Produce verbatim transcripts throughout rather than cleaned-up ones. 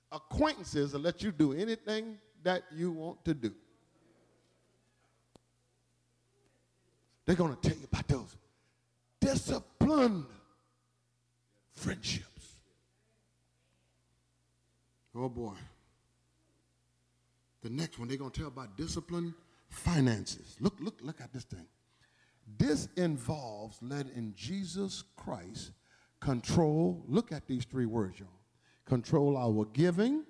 acquaintances will let you do anything that you want to do. They're going to tell you about those disciplined friendships. Oh boy. The next one, they're going to tell about disciplined finances. Look, look, look at this thing. This involves letting Jesus Christ control, look at these three words, y'all. Control our giving,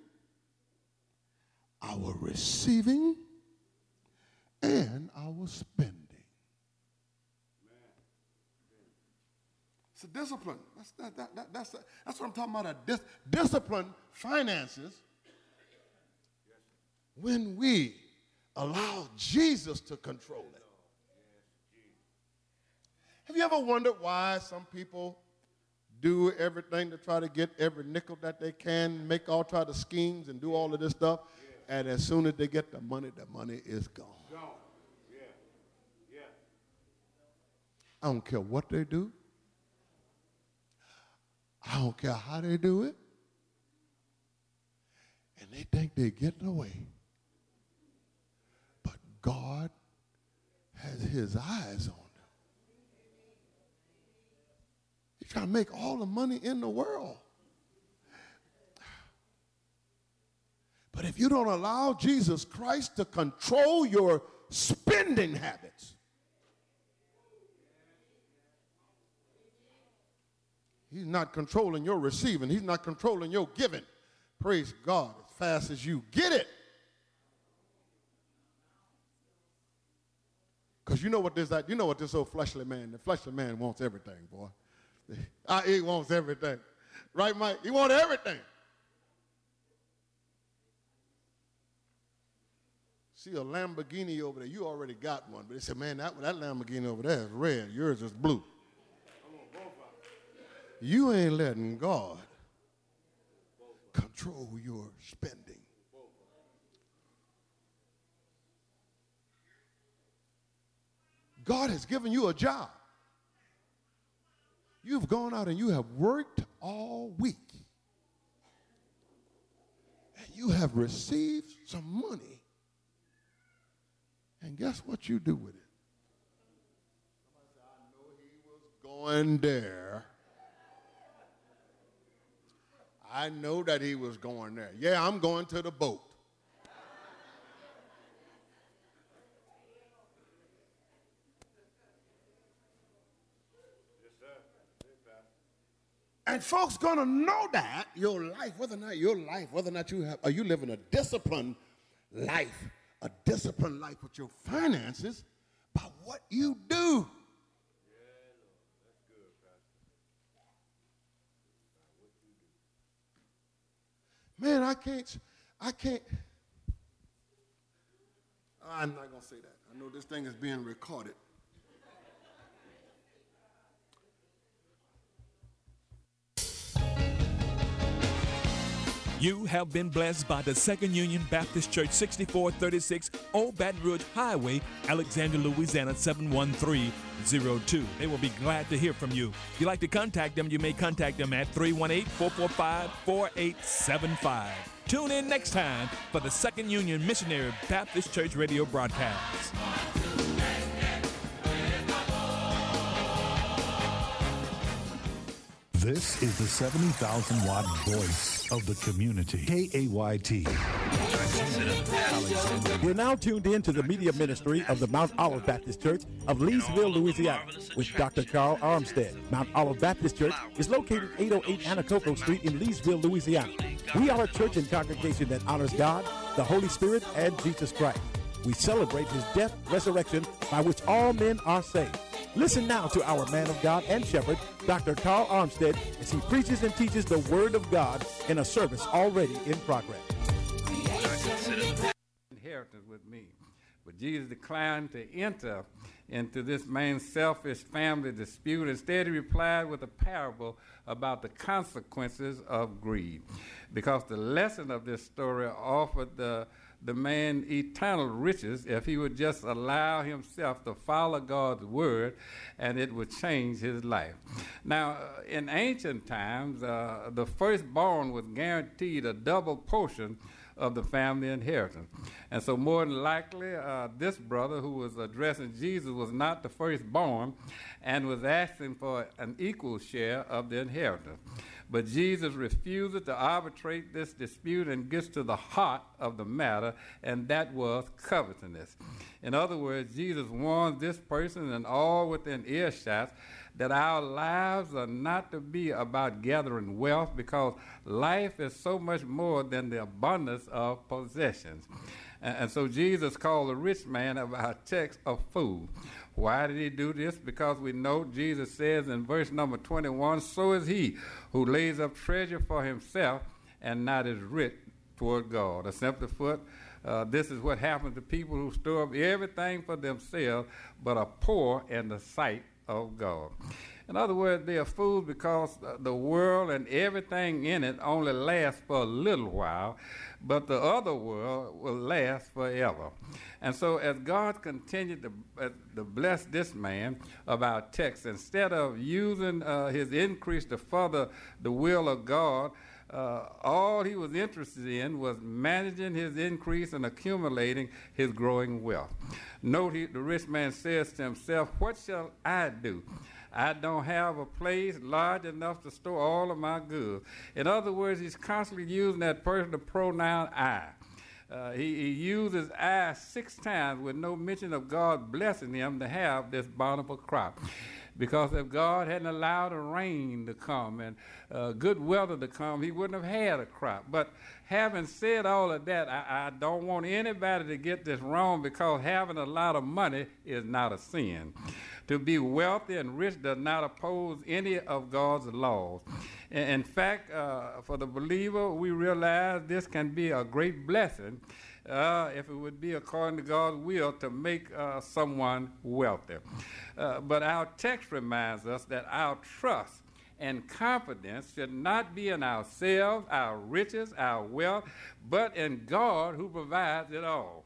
our receiving, and our spending. It's a discipline. That's, that, that, that, that's, that's what I'm talking about, a dis, discipline finances. When we allow Jesus to control it. Have you ever wondered why some people do everything to try to get every nickel that they can, make all try to schemes and do all of this stuff, and as soon as they get the money, the money is gone. Gone. Yeah. Yeah. I don't care what they do. I don't care how they do it. And they think they're getting away. But God has his eyes on them. He's trying to make all the money in the world. But if you don't allow Jesus Christ to control your spending habits, he's not controlling your receiving. He's not controlling your giving. Praise God, as fast as you get it. Because you know what this, you know what this old fleshly man, the fleshly man wants everything, boy. Uh, he wants everything. Right, Mike? He wants everything. See a Lamborghini over there, you already got one. But they said, man, that, that Lamborghini over there is red. Yours is blue. You ain't letting God control your spending. God has given you a job. You've gone out and you have worked all week. And you have received some money. And guess what you do with it? Somebody said, I know he was going there. I know that he was going there. Yeah, I'm going to the boat. And folks gonna know that your life, whether or not your life, whether or not you have, are you living a disciplined life, a disciplined life with your finances by what you do. Yeah, Lord, that's good, Pastor. Man, I can't, I can't. I'm not gonna say that. I know this thing is being recorded. You have been blessed by the Second Union Baptist Church, sixty-four thirty-six Old Baton Rouge Highway, Alexandria, Louisiana, seven one three zero two. They will be glad to hear from you. If you'd like to contact them, you may contact them at three one eight, four four five, four eight seven five. Tune in next time for the Second Union Missionary Baptist Church radio broadcast. This is the seventy thousand watt voice of the community. K A Y T. You're now tuned in to the media ministry of the Mount Olive Baptist Church of Leesville, Louisiana, with Doctor Carl Armstead. Mount Olive Baptist Church is located eight oh eight Anacoco Street in Leesville, Louisiana. We are a church and congregation that honors God, the Holy Spirit, and Jesus Christ. We celebrate his death, resurrection, by which all men are saved. Listen now to our man of God and shepherd, Doctor Carl Armstead, as he preaches and teaches the Word of God in a service already in progress. Inheritance with me. But Jesus declined to enter into this man's selfish family dispute. Instead, he replied with a parable about the consequences of greed. Because the lesson of this story offered the the man eternal riches if he would just allow himself to follow God's word, and it would change his life. Now, uh, in ancient times, uh, the firstborn was guaranteed a double portion of the family inheritance. And so more than likely, uh, this brother who was addressing Jesus was not the firstborn and was asking for an equal share of the inheritance. But Jesus refuses to arbitrate this dispute and gets to the heart of the matter, and that was covetousness. In other words, Jesus warns this person and all within earshot that our lives are not to be about gathering wealth, because life is so much more than the abundance of possessions. And, and so Jesus called the rich man of our text a fool. Why did he do this? Because we know Jesus says in verse number twenty-one, so is he who lays up treasure for himself and not is rich toward God. Or simply put, uh, this is what happens to people who store up everything for themselves but are poor in the sight of God. In other words, they are fools because the world and everything in it only lasts for a little while, but the other world will last forever. And so as God continued to, uh, to bless this man of our text, instead of using uh, his increase to further the will of God, Uh, all he was interested in was managing his increase and accumulating his growing wealth. Note he, the rich man says to himself, what shall I do? I don't have a place large enough to store all of my goods. In other words, he's constantly using that personal pronoun I. Uh, he, he uses I six times with no mention of God blessing him to have this bountiful crop. Because if God hadn't allowed the rain to come and uh, good weather to come, he wouldn't have had a crop. But having said all of that, I, I don't want anybody to get this wrong, because having a lot of money is not a sin. To be wealthy and rich does not oppose any of God's laws. In, in fact, uh, for the believer, we realize this can be a great blessing Uh, if it would be according to God's will to make uh, someone wealthy. Uh, but our text reminds us that our trust and confidence should not be in ourselves, our riches, our wealth, but in God who provides it all.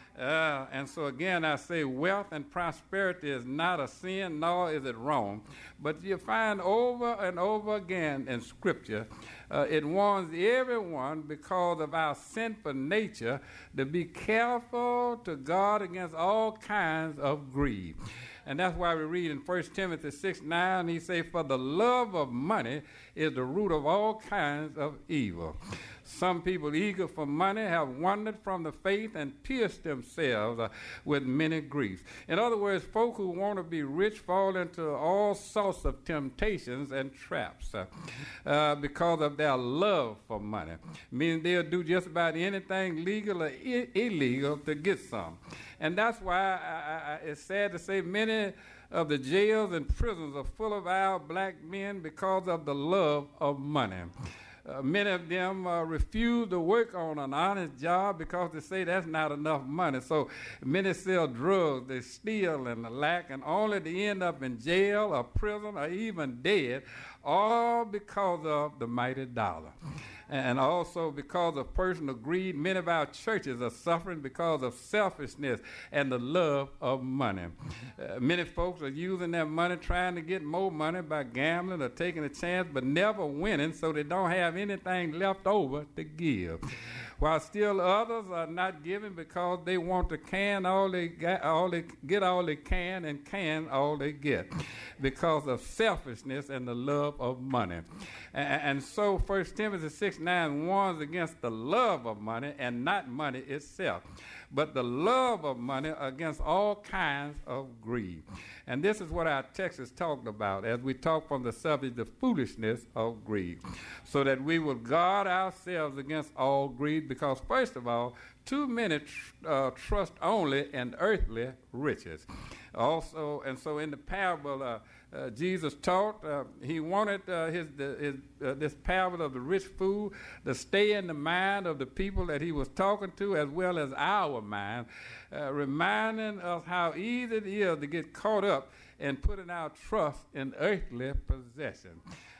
Uh, and so again, I say wealth and prosperity is not a sin, nor is it wrong. But you find over and over again in Scripture, uh, it warns everyone, because of our sinful nature, to be careful to guard against all kinds of greed. And that's why we read in First Timothy six nine, he say, for the love of money is the root of all kinds of evil. Some people eager for money have wandered from the faith and pierced themselves uh, with many griefs. In other words, folk who want to be rich fall into all sorts of temptations and traps uh, uh, because of their love for money, meaning they'll do just about anything legal or I- illegal to get some. And that's why I, I, it's sad to say many of the jails and prisons are full of our black men because of the love of money. Uh, many of them uh, refuse to work on an honest job because they say that's not enough money. So many sell drugs, they steal and lack, and only to end up in jail or prison or even dead, all because of the mighty dollar. And also because of personal greed, many of our churches are suffering because of selfishness and the love of money. Uh, many folks are using their money trying to get more money by gambling or taking a chance, but never winning, so they don't have anything left over to give. While still others are not giving because they want to can all they got, all they get all they can, and can all they get, because of selfishness and the love of money. And, and so First Timothy six nine warns against the love of money, and not money itself, but the love of money against all kinds of greed. And this is what our text is talking about as we talk from the subject of foolishness of greed, so that we will guard ourselves against all greed, because first of all, too many tr- uh, trust only in earthly riches. Also, and so in the parable uh, uh, Jesus taught, uh, he wanted uh, his, the, his uh, this parable of the rich fool to stay in the mind of the people that he was talking to, as well as our mind, uh, reminding us how easy it is to get caught up in putting our trust in earthly possession.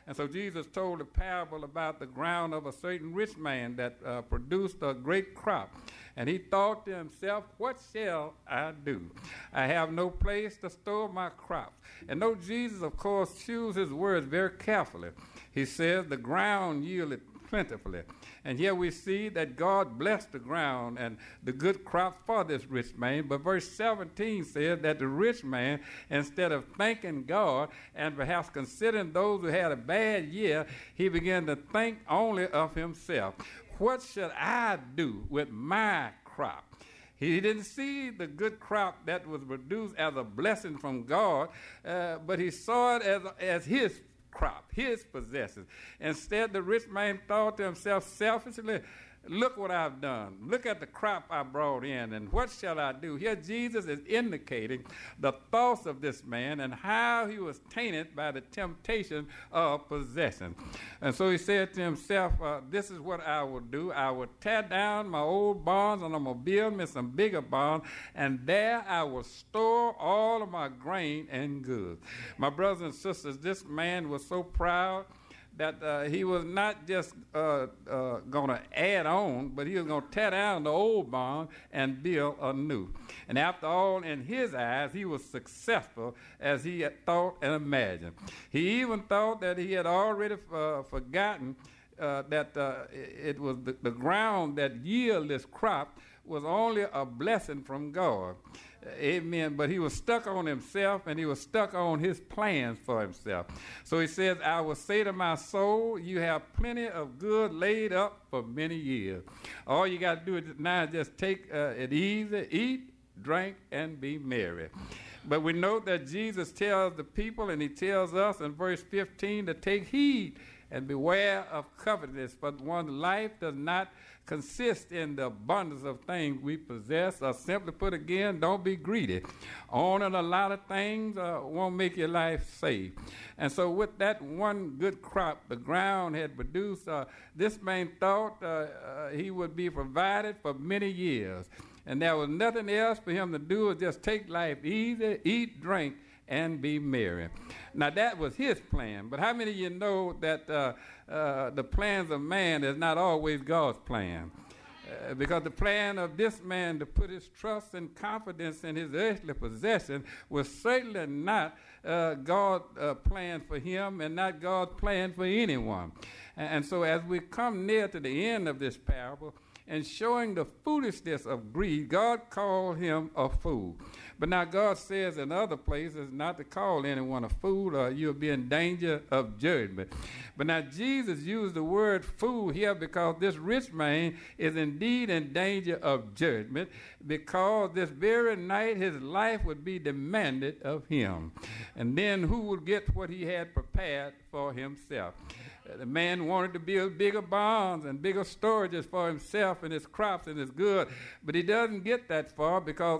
And so Jesus told a parable about the ground of a certain rich man that uh, produced a great crop. And he thought to himself, what shall I do? I have no place to store my crops. And though Jesus, of course, chooses his words very carefully, he says the ground yielded plentifully. And here we see that God blessed the ground and the good crop for this rich man. But verse seventeen says that the rich man, instead of thanking God and perhaps considering those who had a bad year, he began to think only of himself. What should I do with my crop? He didn't see the good crop that was produced as a blessing from God, uh, but he saw it as, as his crop, his possessions. Instead, the rich man thought to himself selfishly, look what I've done. Look at the crop I brought in, and what shall I do? Here Jesus is indicating the thoughts of this man and how he was tainted by the temptation of possession. And so he said to himself, uh, this is what I will do. I will tear down my old barns, and I'm going to build me some bigger barns, and there I will store all of my grain and goods. My brothers and sisters, this man was so proud that uh, he was not just uh, uh, going to add on, but he was going to tear down the old barn and build a new. And after all, in his eyes, he was successful as he had thought and imagined. He even thought that he had already uh, forgotten uh, that uh, it was the, the ground that yielded this crop was only a blessing from God. Amen. But he was stuck on himself, and he was stuck on his plans for himself. So he says, I will say to my soul, you have plenty of good laid up for many years. All you got to do is now just take uh, it easy, eat, drink, and be merry. But we know that Jesus tells the people, and he tells us in verse fifteen to take heed and beware of covetousness, for one's life does not consist in the abundance of things we possess, or simply put again, don't be greedy. Owning a lot of things uh, won't make your life safe. And so with that one good crop the ground had produced, uh, this man thought uh, uh, he would be provided for many years. And there was nothing else for him to do but just take life easy, eat, drink, and be merry. Now that was his plan, but how many of you know that uh, uh, the plans of man is not always God's plan? Uh, because the plan of this man to put his trust and confidence in his earthly possession was certainly not uh, God's uh, plan for him, and not God's plan for anyone. And, and so as we come near to the end of this parable, and showing the foolishness of greed, God called him a fool. But now God says in other places not to call anyone a fool, or you'll be in danger of judgment. But now Jesus used the word fool here because this rich man is indeed in danger of judgment, because this very night his life would be demanded of him. And then who would get what he had prepared for himself? The man wanted to build bigger barns and bigger storages for himself and his crops and his goods, but he doesn't get that far because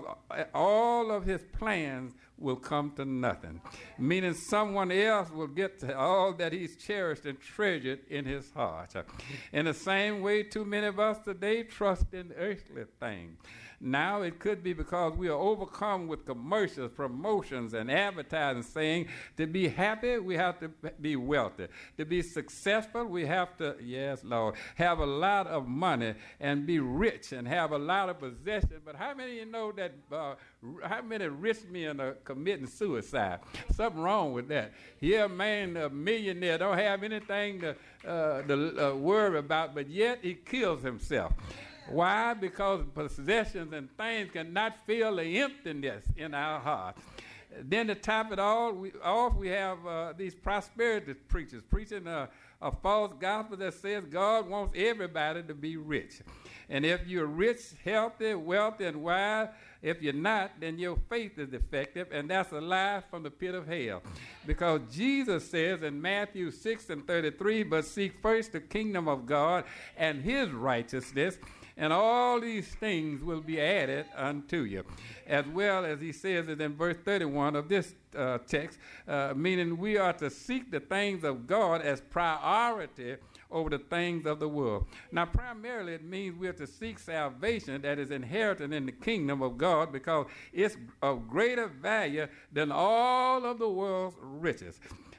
all of his plans will come to nothing, meaning someone else will get to all that he's cherished and treasured in his heart. In the same way, too many of us today trust in earthly things. Now it could be because we are overcome with commercials, promotions, and advertising saying to be happy, we have to be wealthy. To be successful, we have to, yes, Lord, have a lot of money and be rich and have a lot of possession. But how many of you know that, uh, how many rich men are committing suicide? Something wrong with that. Here, a man, a millionaire, don't have anything to, uh, to uh, worry about, but yet he kills himself. Why? Because possessions and things cannot fill the emptiness in our heart. Then to top it all we, off, we have uh, these prosperity preachers preaching a, a false gospel that says God wants everybody to be rich. And if you're rich, healthy, wealthy, and wise, if you're not, then your faith is defective, and that's a lie from the pit of hell. Because Jesus says in Matthew six and thirty-three, but seek first the kingdom of God and his righteousness, and all these things will be added unto you. As well as he says it in verse thirty-one of this uh, text, uh, meaning we are to seek the things of God as priority over the things of the world. Now, primarily, it means we are to seek salvation that is inherited in the kingdom of God, because it's of greater value than all of the world's riches.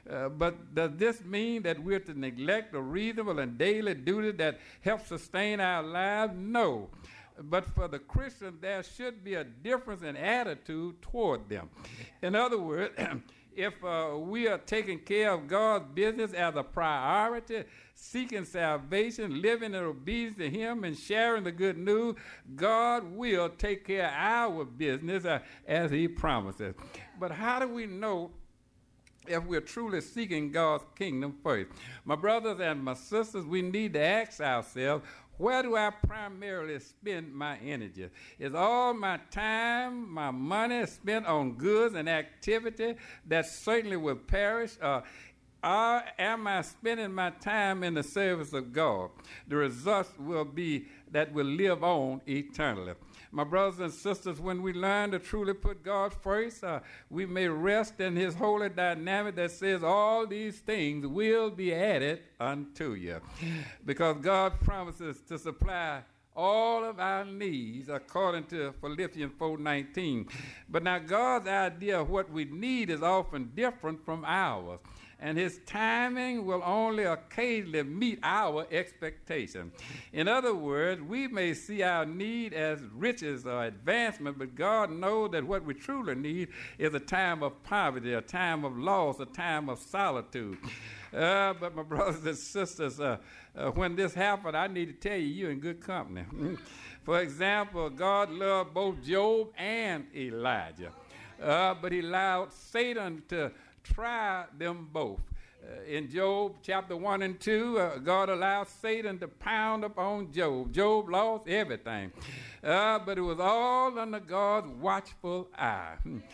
Uh, but does this mean that we're to neglect the reasonable and daily duty that helps sustain our lives? No. But for the Christian, there should be a difference in attitude toward them. In other words, if uh, we are taking care of God's business as a priority, seeking salvation, living in obedience to Him, and sharing the good news, God will take care of our business uh, as He promises. But how do we know if we're truly seeking God's kingdom first? My brothers and my sisters, we need to ask ourselves, where do I primarily spend my energy? Is all my time, my money spent on goods and activity that certainly will perish? Uh, or am I spending my time in the service of God? The results will be that will live on eternally. My brothers and sisters, when we learn to truly put God first, uh, we may rest in His holy dynamic that says all these things will be added unto you. Because God promises to supply all of our needs according to Philippians four nineteen. But now God's idea of what we need is often different from ours, and His timing will only occasionally meet our expectation. In other words, we may see our need as riches or advancement, but God knows that what we truly need is a time of poverty, a time of loss, a time of solitude. Uh, but my brothers and sisters, uh, uh, when this happened, I need to tell you, you're in good company. For example, God loved both Job and Elijah, uh, but He allowed Satan to try them both. Uh, in Job chapter one and two, uh, God allowed Satan to pound upon Job. Job lost everything, uh, but it was all under God's watchful eye.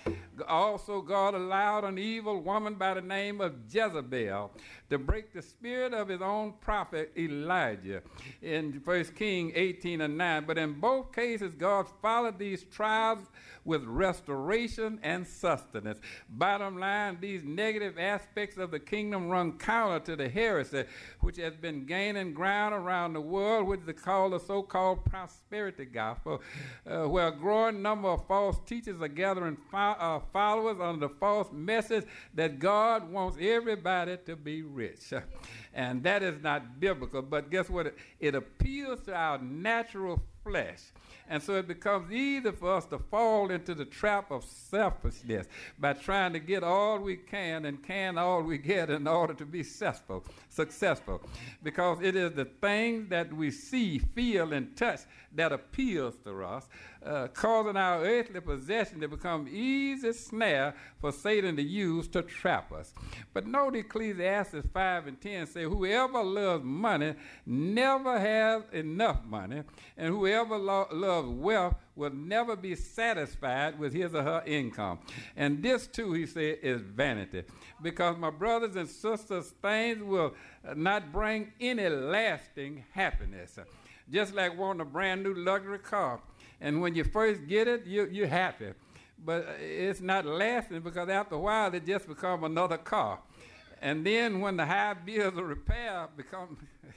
Also, God allowed an evil woman by the name of Jezebel to break the spirit of His own prophet Elijah in First Kings eighteen and nine. But in both cases, God followed these trials with restoration and sustenance. Bottom line, these negative aspects of the kingdom run counter to the heresy which has been gaining ground around the world, which is called the so-called prosperity gospel, uh, where a growing number of false teachers are gathering fo- uh, followers under the false message that God wants everybody to be rich. And that is not biblical, but guess what? It, it appeals to our natural flesh. And so it becomes easy for us to fall into the trap of selfishness by trying to get all we can and can all we get in order to be successful, successful. Because it is the things that we see, feel, and touch that appeals to us, uh, causing our earthly possession to become easy snare for Satan to use to trap us. But note Ecclesiastes five and ten say, whoever loves money never has enough money, and whoever lo- loves wealth will never be satisfied with his or her income. And this too, he said, is vanity. Because my brothers and sisters, things will not bring any lasting happiness. Just like wanting a brand new luxury car. And when you first get it, you, you're happy. But it's not lasting, because after a while, it just becomes another car. And then when the high bills of repair become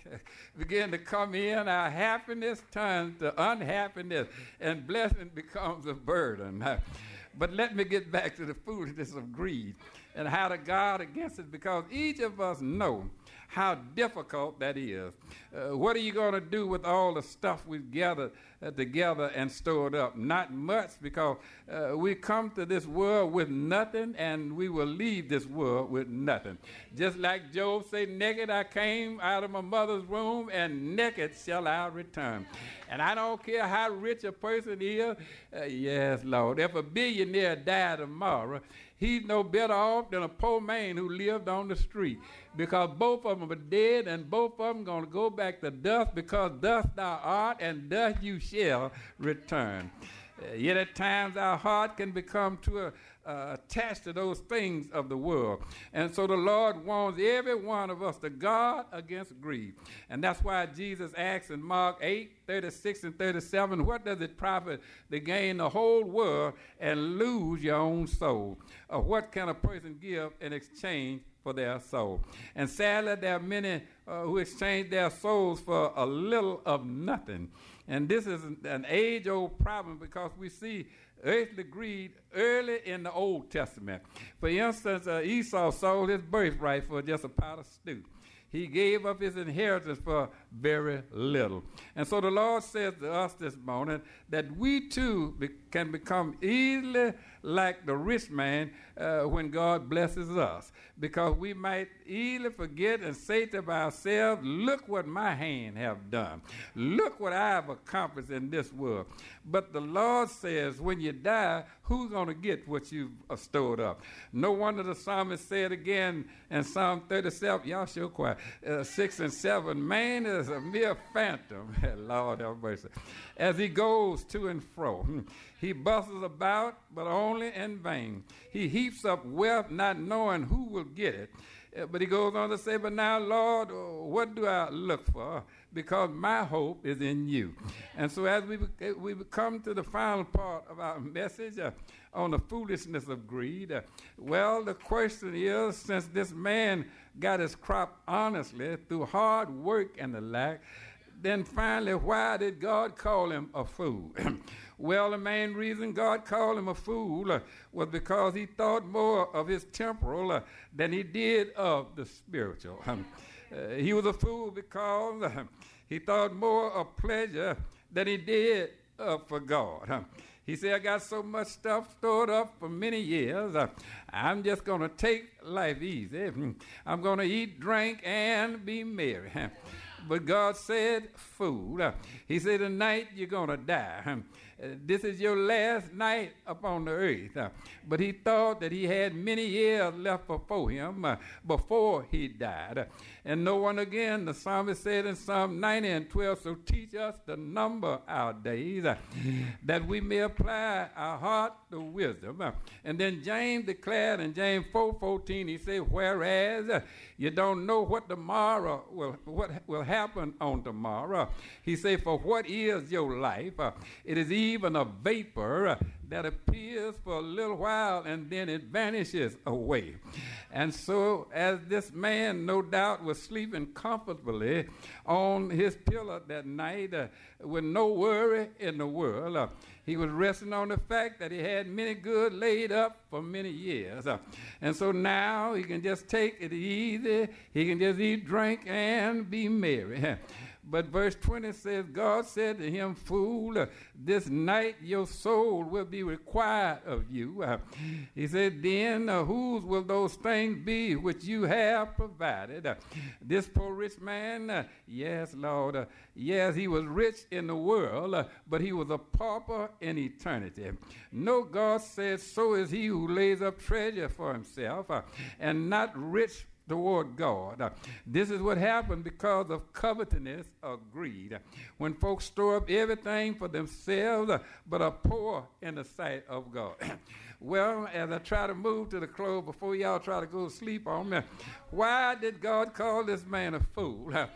begin to come in, our happiness turns to unhappiness, and blessing becomes a burden. But let me get back to the foolishness of greed and how to guard against it, because each of us know how difficult that is. Uh, what are you going to do with all the stuff we've gathered uh, together and stored up? Not much, because uh, we come to this world with nothing, and we will leave this world with nothing. Just like Job said, naked I came out of my mother's womb, and naked shall I return. And I don't care how rich a person is. Uh, yes, Lord. If a billionaire died tomorrow, he's no better off than a poor man who lived on the street, because both of them are dead, and both of them going to go back to dust, because dust thou art, and dust you shall return. Uh, yet at times our heart can become too uh, uh, attached to those things of the world. And so the Lord warns every one of us to guard against greed. And that's why Jesus asks in Mark eight, thirty-six and thirty-seven, what does it profit to gain the whole world and lose your own soul? Or what can a person give in exchange for their soul. And sadly, there are many uh, who exchange their souls for a little of nothing. And this is an age-old problem because we see earthly greed early in the Old Testament. For instance, uh, Esau sold his birthright for just a pot of stew. He gave up his inheritance for very little. And so the Lord says to us this morning that we too be- can become easily like the rich man uh, when God blesses us, because we might easily forget and say to ourselves, look what my hand have done. Look what I have accomplished in this world. But the Lord says when you die, who's going to get what you've uh, stored up? No wonder the psalmist said again in Psalm thirty-seven, y'all sure quiet, uh, six and seven, man is a mere phantom, Lord have mercy, as he goes to and fro. He bustles about, but only in vain. He heaps up wealth, not knowing who will get it. Uh, but he goes on to say, but now, Lord, uh, what do I look for? Because my hope is in you. And so as we, we come to the final part of our message uh, on the foolishness of greed, uh, well, the question is, since this man got his crop honestly through hard work and the like, then finally, why did God call him a fool? Well, the main reason God called him a fool uh, was because he thought more of his temporal uh, than he did of the spiritual. Um, uh, he was a fool because uh, he thought more of pleasure than he did uh, for God. Um, he said, I got so much stuff stored up for many years. Uh, I'm just going to take life easy. I'm going to eat, drink, and be merry. But God said, fool. Uh, he said, tonight you're going to die. Um, Uh, this is your last night upon the earth. Uh, but he thought that he had many years left before him uh, before he died. Uh, and no one again, the psalmist said in Psalm ninety and twelve, so teach us to number our days, uh, that we may apply our heart to wisdom. Uh, and then James declared in James four fourteen, he said, whereas uh, you don't know what tomorrow will, what will happen on tomorrow. He said, for what is your life? Uh, it is even a vapor uh, that appears for a little while and then it vanishes away. And so as this man no doubt was sleeping comfortably on his pillow that night uh, with no worry in the world, uh, he was resting on the fact that he had many good laid up for many years. Uh, and so now he can just take it easy. He can just eat, drink, and be merry. But verse twenty says, God said to him, fool, uh, this night your soul will be required of you. Uh, he said, then uh, whose will those things be which you have provided? Uh, this poor rich man, uh, yes, Lord, uh, yes, he was rich in the world, uh, but he was a pauper in eternity. No, God said, so is he who lays up treasure for himself uh, and not rich toward God. Uh, this is what happened because of covetousness or greed. Uh, when folks store up everything for themselves, uh, but are poor in the sight of God. Well, as I try to move to the close before y'all try to go to sleep on me, why did God call this man a fool? Uh,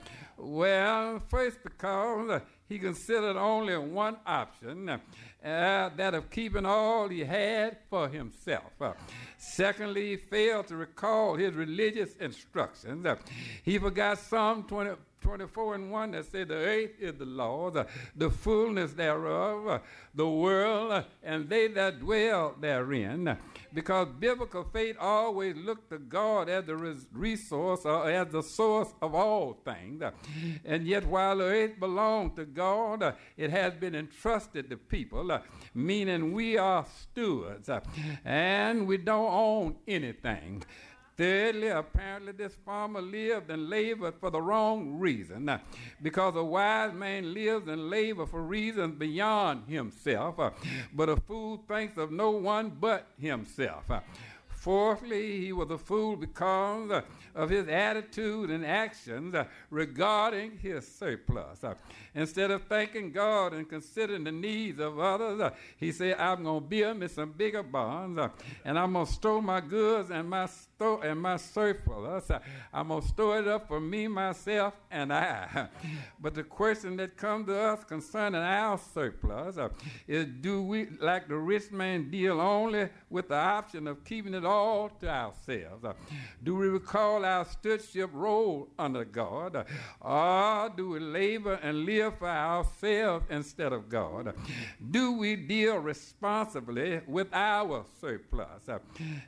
well, first because uh, he considered only one option, uh, that of keeping all he had for himself. Uh, secondly, he failed to recall his religious instructions. Uh, he forgot Psalm twenty, twenty-four and one that said, the earth is the Lord's, uh, the fullness thereof, uh, the world, uh, and they that dwell therein. Because biblical faith always looked to God as the res- resource or as the source of all things. Uh, and yet while the earth belonged to God, uh, it has been entrusted to people, uh, meaning we are stewards, uh, and we don't own anything. Thirdly, apparently this farmer lived and labored for the wrong reason, uh, because a wise man lives and labors for reasons beyond himself, uh, but a fool thinks of no one but himself. Uh, Fourthly, he was a fool because uh, of his attitude and actions uh, regarding his surplus. Uh, instead of thanking God and considering the needs of others, uh, he said, I'm going to build me some bigger barns, uh, and I'm going to store my goods and my store and my surplus. Uh, I'm going to store it up for me, myself, and I. But the question that comes to us concerning our surplus uh, is, do we, like the rich man, deal only with the option of keeping it all to ourselves? Uh, do we recall our stewardship role under God? Uh, or do we labor and live for ourselves instead of God? Uh, do we deal responsibly with our surplus? Uh,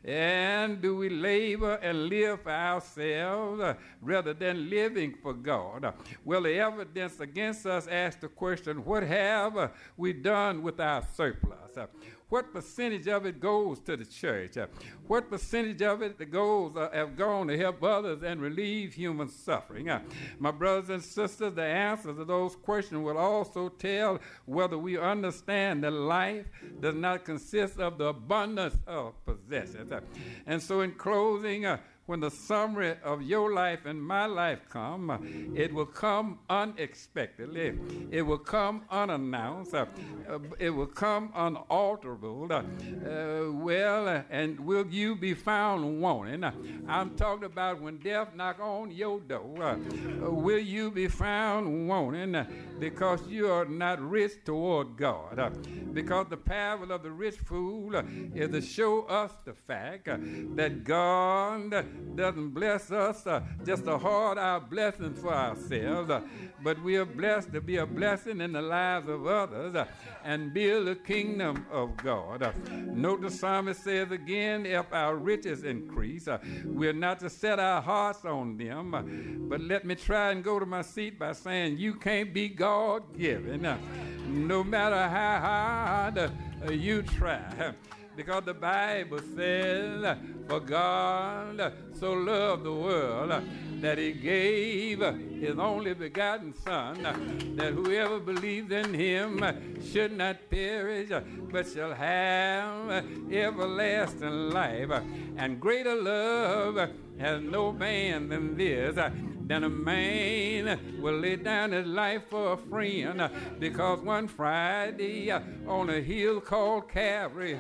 and do we labor and live for ourselves uh, rather than living for God? Uh, well, the evidence against us asks the question, what have uh, we done with our surplus? Uh, What percentage of it goes to the church? Uh, what percentage of it that goes uh, have gone to help others and relieve human suffering? Uh, my brothers and sisters, the answer to those questions will also tell whether we understand that life does not consist of the abundance of possessions. Uh, and so in closing, uh, when the summary of your life and my life come, uh, it will come unexpectedly. It will come unannounced. Uh, uh, it will come unalterable. Uh, uh, well, uh, and will you be found wanting? Uh, I'm talking about when death knock on your door. Uh, uh, will you be found wanting? Uh, because you are not rich toward God. Uh, because the parable of the rich fool uh, is to show us the fact uh, that God uh, doesn't bless us uh, just to hoard our blessings for ourselves, uh, but we are blessed to be a blessing in the lives of others uh, and build the kingdom of God. Uh, note the psalmist says again, if our riches increase, uh, we're not to set our hearts on them, uh, but let me try and go to my seat by saying you can't be God-given, uh, no matter how hard uh, you try. Because the Bible says, for God so loved the world that he gave his only begotten Son, that whoever believes in him should not perish, but shall have everlasting life. And greater love has no man than this, than a man will lay down his life for a friend. Because one Friday on a hill called Calvary,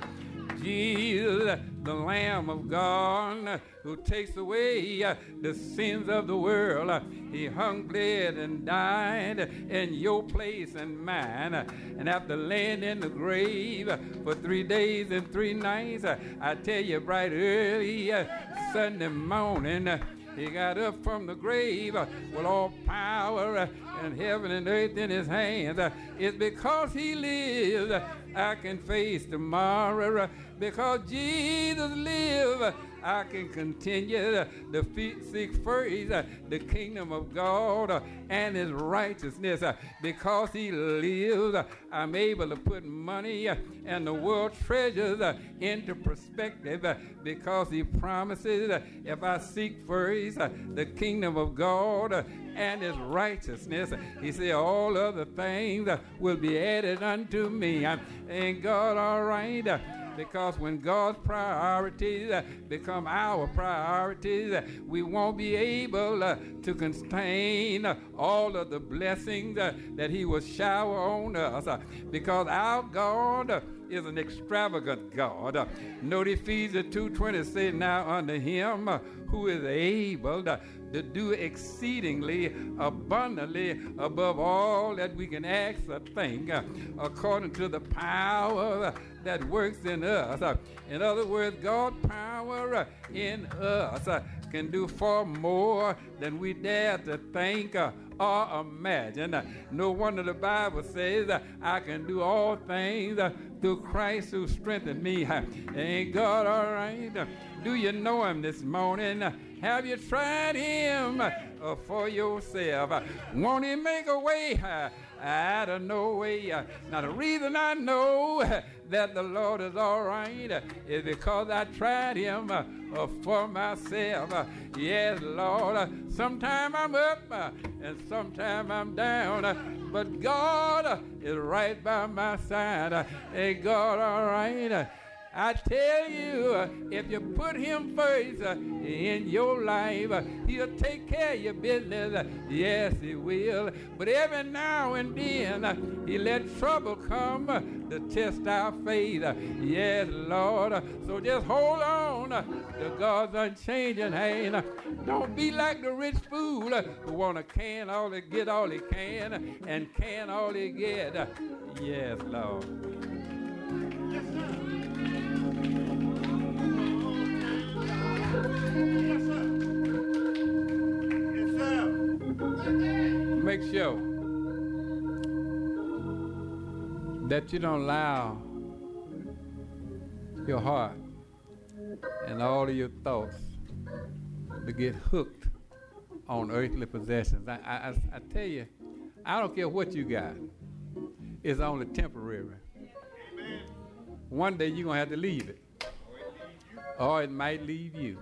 Jesus, the Lamb of God, who takes away uh, the sins of the world. Uh, he hung, bled, and died in your place and mine. Uh, and after laying in the grave uh, for three days and three nights, uh, I tell you, bright early uh, Sunday morning, uh, he got up from the grave uh, with all power uh, in heaven and earth in his hands. Uh, it's because he lives uh, I can face tomorrow. Uh, because Jesus lives, uh, I can continue to seek first uh, the kingdom of God uh, and his righteousness. Uh, because he lives, uh, I'm able to put money uh, and the world treasures uh, into perspective uh, because he promises uh, if I seek first uh, the kingdom of God uh, and his righteousness, uh, he said all other things uh, will be added unto me. Uh, ain't God all right? Uh, Because when God's priorities uh, become our priorities, uh, we won't be able uh, to contain uh, all of the blessings uh, that he will shower on us. Uh, because our God uh, is an extravagant God. Uh, note Ephesians two twenty says, now unto him uh, who is able uh, to do exceedingly abundantly above all that we can ask or think, uh, according to the power uh, that works in us. Uh, in other words, God's power uh, in us uh, can do far more than we dare to think uh, or imagine. Uh, no wonder the Bible says, uh, I can do all things uh, through Christ who strengthened me. Uh, ain't God all right? Uh, do you know him this morning? Uh, have you tried him uh, for yourself? Uh, won't he make a way uh, out of no way? Uh, now the reason I know uh, that the Lord is all right uh, is because I tried him uh, uh, for myself. Uh, yes, Lord, uh, sometime I'm up uh, and sometime I'm down, uh, but God uh, is right by my side. Uh, ain't God all right? Uh, I tell you, uh, if you put him first uh, in your life, uh, he'll take care of your business. Uh, yes, he will. But every now and then, uh, he let trouble come uh, to test our faith. Uh, yes, Lord. Uh, so just hold on uh, to God's unchanging hand. Uh, don't be like the rich fool uh, who want to can all he get all he can uh, and can all he get. Uh, yes, Lord. Yes, sir. Yes, sir. Make sure that you don't allow your heart and all of your thoughts to get hooked on earthly possessions. I, I, I, I tell you, I don't care what you got. It's only temporary. Amen. One day you're going to have to leave it. Or it might leave you.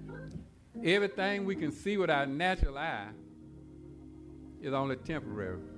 Everything we can see with our natural eye is only temporary.